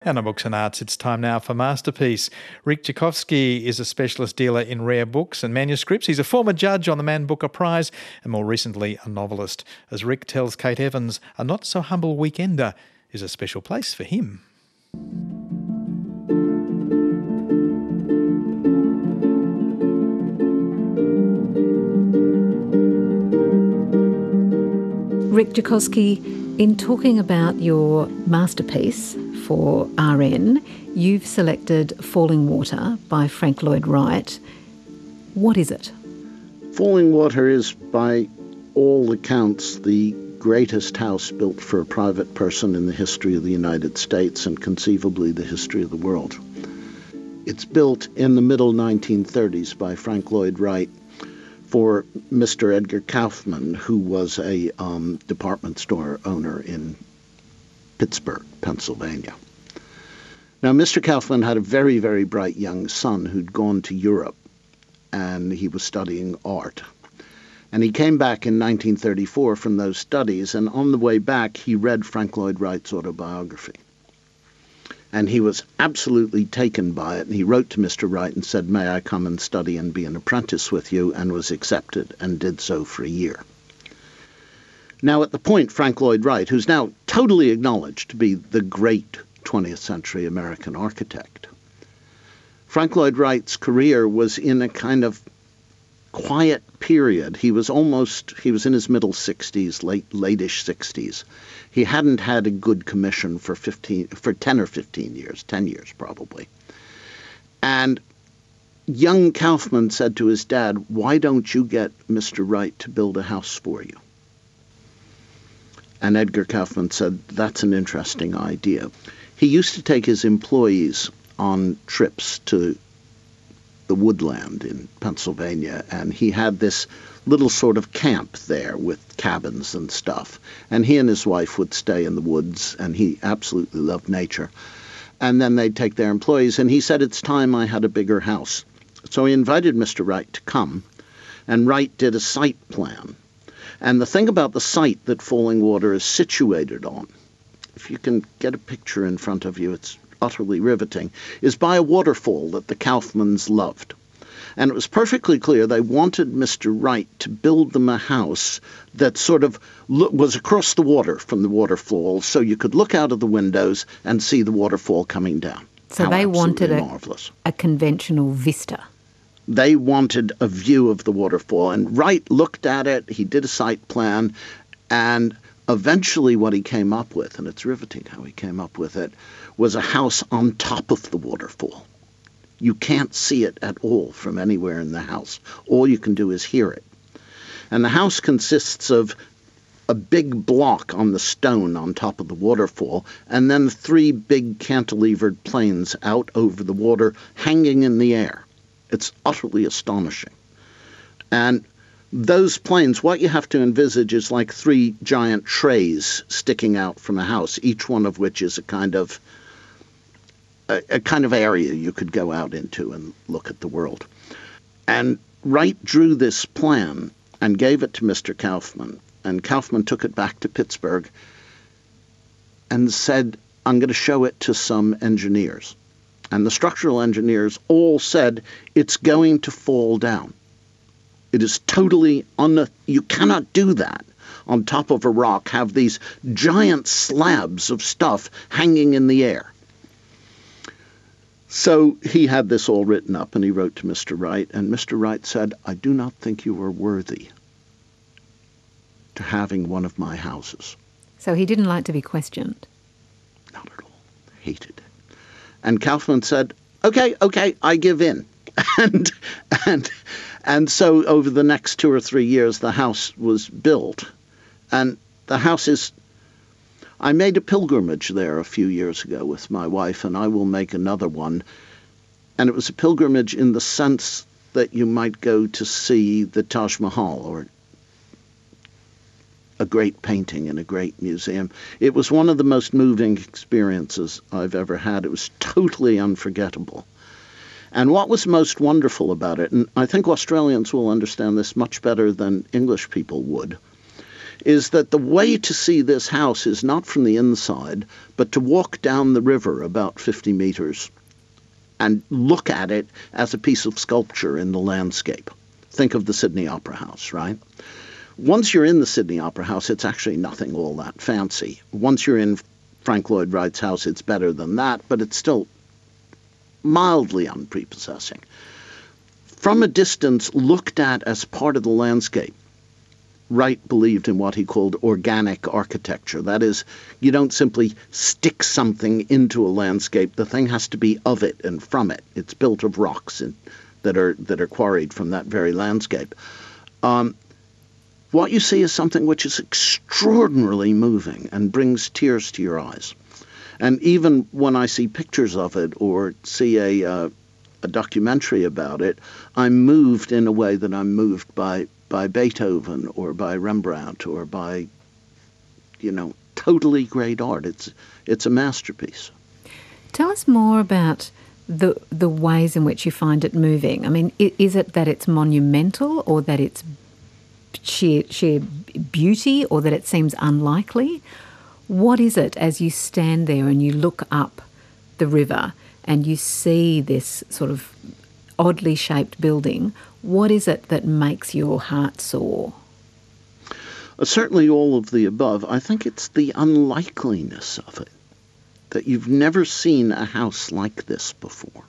And on Books and Arts, it's time now for Masterpiece. Rick Tchaikovsky is a specialist dealer in rare books and manuscripts. He's a former judge on the Man Booker Prize and more recently a novelist. As Rick tells Kate Evans, a not-so-humble weekender is a special place for him. Rick Tchaikovsky, in talking about your masterpiece for RN, you've selected Falling Water by Frank Lloyd Wright. What is it? Falling Water is, by all accounts, the greatest house built for a private person in the history of the United States and conceivably the history of the world. It's built in the middle 1930s by Frank Lloyd Wright for Mr. Edgar Kaufman, who was a department store owner in Pittsburgh, Pennsylvania. Now, Mr. Kaufman had a very, very bright young son who'd gone to Europe, and he was studying art. And he came back in 1934 from those studies, and on the way back, he read Frank Lloyd Wright's autobiography. And he was absolutely taken by it, and he wrote to Mr. Wright and said, "May I come and study and be an apprentice with you?" and was accepted and did so for a year. Now, at the point, Frank Lloyd Wright, who's now totally acknowledged to be the great 20th century American architect, Frank Lloyd Wright's career was in a kind of quiet period. He was in his middle 60s, late-ish 60s. He hadn't had a good commission for 10 or 15 years, 10 years probably. And young Kaufman said to his dad, "Why don't you get Mr. Wright to build a house for you?" And Edgar Kaufman said, "That's an interesting idea." He used to take his employees on trips to the woodland in Pennsylvania, and he had this little sort of camp there with cabins and stuff. And he and his wife would stay in the woods, and he absolutely loved nature. And then they'd take their employees, and he said, "It's time I had a bigger house." So he invited Mr. Wright to come, and Wright did a site plan. And the thing about the site that Falling Water is situated on, if you can get a picture in front of you, it's utterly riveting, is by a waterfall that the Kaufmans loved. And it was perfectly clear they wanted Mr. Wright to build them a house that sort of was across the water from the waterfall, so you could look out of the windows and see the waterfall coming down. So they wanted a conventional vista. They wanted a view of the waterfall, and Wright looked at it, he did a site plan, and eventually what he came up with, and it's riveting how he came up with it, was a house on top of the waterfall. You can't see it at all from anywhere in the house. All you can do is hear it. And the house consists of a big block on the stone on top of the waterfall, and then 3 big cantilevered planes out over the water hanging in the air. It's utterly astonishing. And those planes, what you have to envisage is like 3 giant trays sticking out from a house, each one of which is a kind of area you could go out into and look at the world. And Wright drew this plan and gave it to Mr. Kaufman, and Kaufman took it back to Pittsburgh and said, "I'm going to show it to some engineers." And the structural engineers all said, "It's going to fall down. It is totally you cannot do that on top of a rock, have these giant slabs of stuff hanging in the air." So he had this all written up, and he wrote to Mr. Wright, and Mr. Wright said, "I do not think you are worthy to having one of my houses." So he didn't like to be questioned? Not at all. Hated it. And Kaufman said, okay, I give in. And so over the next 2 or 3 years, the house was built. And the house is... I made a pilgrimage there a few years ago with my wife, and I will make another one. And it was a pilgrimage in the sense that you might go to see the Taj Mahal or a great painting in a great museum. It was one of the most moving experiences I've ever had. It was totally unforgettable. And what was most wonderful about it, and I think Australians will understand this much better than English people would, is that the way to see this house is not from the inside, but to walk down the river about 50 meters and look at it as a piece of sculpture in the landscape. Think of the Sydney Opera House, right? Once you're in the Sydney Opera House, it's actually nothing all that fancy. Once you're in Frank Lloyd Wright's house, it's better than that, but it's still mildly unprepossessing. From a distance, looked at as part of the landscape, Wright believed in what he called organic architecture. That is, you don't simply stick something into a landscape. The thing has to be of it and from it. It's built of rocks that are quarried from that very landscape. What you see is something which is extraordinarily moving and brings tears to your eyes. And even when I see pictures of it or see a documentary about it, I'm moved in a way that I'm moved by Beethoven or by Rembrandt or by, totally great art. It's a masterpiece. Tell us more about the ways in which you find it moving. I mean, is it that it's monumental, or that it's sheer beauty, or that it seems unlikely? What is it as you stand there and you look up the river and you see this sort of oddly shaped building? What is it that makes your heart soar? Certainly all of the above. I think it's the unlikeliness of it, that you've never seen a house like this before,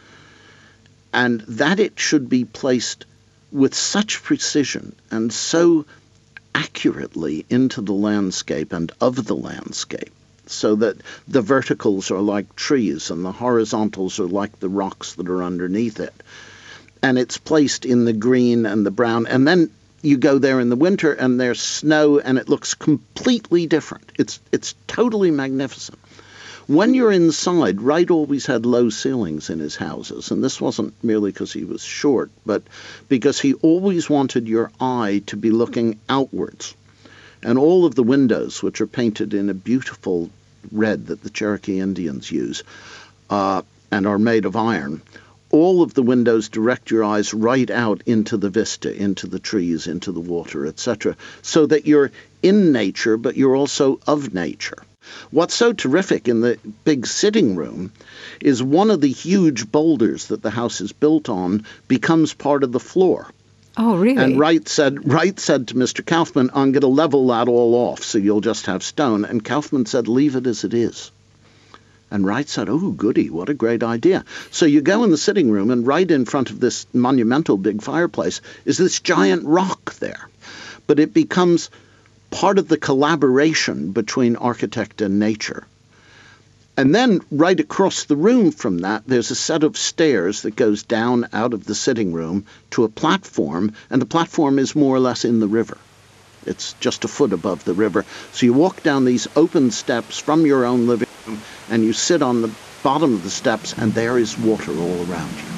and that it should be placed with such precision and so accurately into the landscape and of the landscape, so that the verticals are like trees and the horizontals are like the rocks that are underneath it. And it's placed in the green and the brown. And then you go there in the winter and there's snow and it looks completely different. It's totally magnificent. When you're inside, Wright always had low ceilings in his houses, and this wasn't merely because he was short, but because he always wanted your eye to be looking outwards. And all of the windows, which are painted in a beautiful red that the Cherokee Indians use, and are made of iron, all of the windows direct your eyes right out into the vista, into the trees, into the water, etc., so that you're in nature, but you're also of nature. What's so terrific in the big sitting room is one of the huge boulders that the house is built on becomes part of the floor. Oh, really? And Wright said to Mr. Kaufman, I'm going to level that all off so you'll just have stone. And Kaufman said, leave it as it is. And Wright said, oh, goody, what a great idea. So you go in the sitting room, and right in front of this monumental big fireplace is this giant rock there. But it becomes part of the collaboration between architect and nature. And then right across the room from that, there's a set of stairs that goes down out of the sitting room to a platform, and the platform is more or less in the river. It's just a foot above the river. So you walk down these open steps from your own living room, and you sit on the bottom of the steps, and there is water all around you.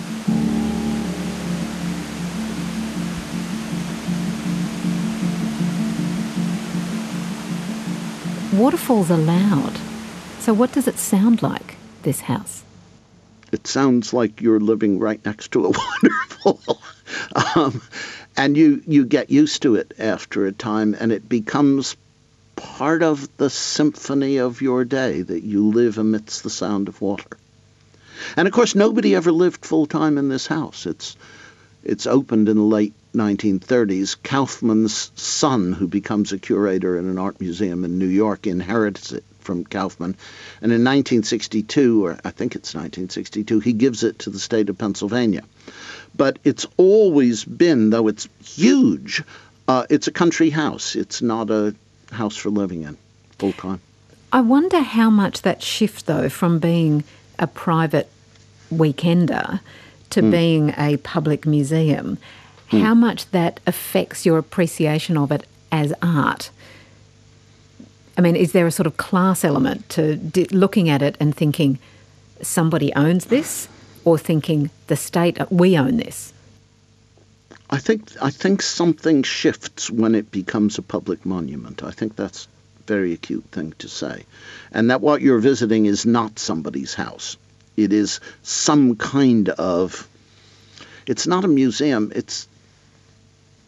Waterfalls are loud. So what does it sound like, this house? It sounds like you're living right next to a waterfall. And you get used to it after a time, and it becomes part of the symphony of your day, that you live amidst the sound of water. And of course, nobody ever lived full-time in this house. It's opened in the late 1930s. Kaufman's son, who becomes a curator in an art museum in New York, inherits it from Kaufman. And in 1962, or I think it's 1962, he gives it to the state of Pennsylvania. But it's always been, though it's huge, it's a country house. It's not a house for living in full-time. I wonder how much that shift, though, from being a private weekender to being a public museum, how much that affects your appreciation of it as art. I mean, is there a sort of class element to looking at it and thinking somebody owns this, or thinking the state, we own this? I think something shifts when it becomes a public monument. I think that's a very acute thing to say. And that what you're visiting is not somebody's house. It is some kind of, it's not a museum, it's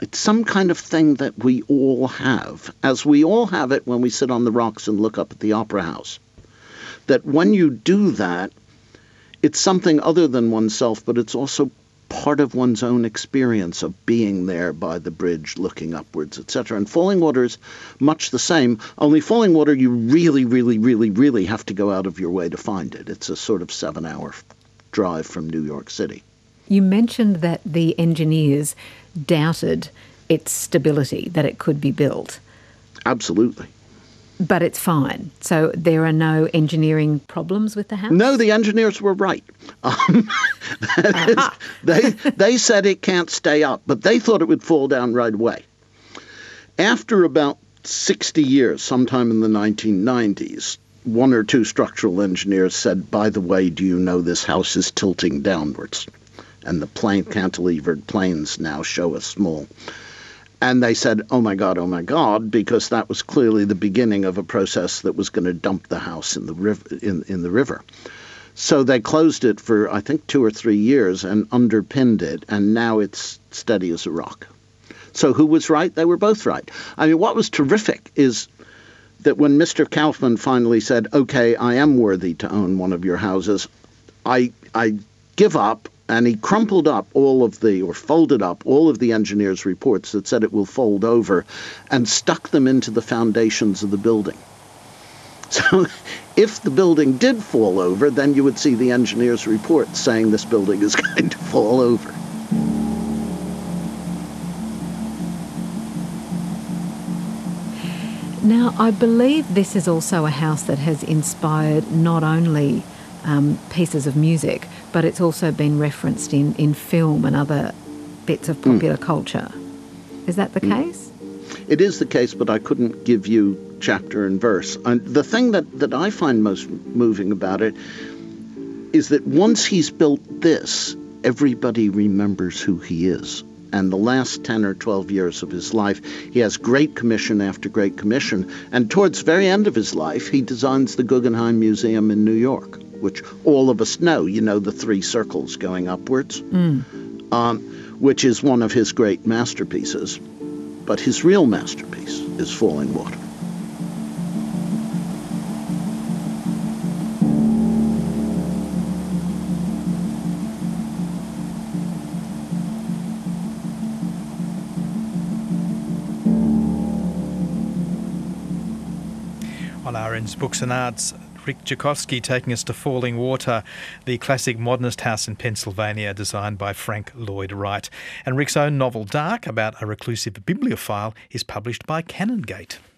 It's some kind of thing that we all have, as we all have it when we sit on the rocks and look up at the Opera House. That when you do that, it's something other than oneself, but it's also part of one's own experience of being there by the bridge, looking upwards, etc. And Falling Water is much the same, only Falling Water you really, really, really, really have to go out of your way to find it. It's a sort of 7-hour drive from New York City. You mentioned that the engineers doubted its stability, that it could be built. Absolutely. But it's fine. So there are no engineering problems with the house? No, the engineers were right. They said it can't stay up, but they thought it would fall down right away. After about 60 years, sometime in the 1990s, one or two structural engineers said, by the way, do you know this house is tilting downwards? And the cantilevered planes now show a small. And they said, oh my God, because that was clearly the beginning of a process that was going to dump the house in the river. So they closed it for, I think, 2 or 3 years and underpinned it, and now it's steady as a rock. So who was right? They were both right. I mean, what was terrific is that when Mr. Kaufman finally said, okay, I am worthy to own one of your houses, I give up. And he folded up all of the engineers' reports that said it will fold over and stuck them into the foundations of the building. So if the building did fall over, then you would see the engineers' report saying this building is going to fall over. Now, I believe this is also a house that has inspired not only pieces of music, but it's also been referenced in film and other bits of popular culture. Is that the case? It is the case, but I couldn't give you chapter and verse. And the thing that I find most moving about it is that once he's built this, everybody remembers who he is. And the last 10 or 12 years of his life, he has great commission after great commission. And towards the very end of his life, he designs the Guggenheim Museum in New York, which all of us know, the 3 circles going upwards, which is one of his great masterpieces. But his real masterpiece is Falling Water. On RN's Books and Arts, Rick Jackowski taking us to Falling Water, the classic modernist house in Pennsylvania designed by Frank Lloyd Wright. And Rick's own novel, Dark, about a reclusive bibliophile, is published by Canongate.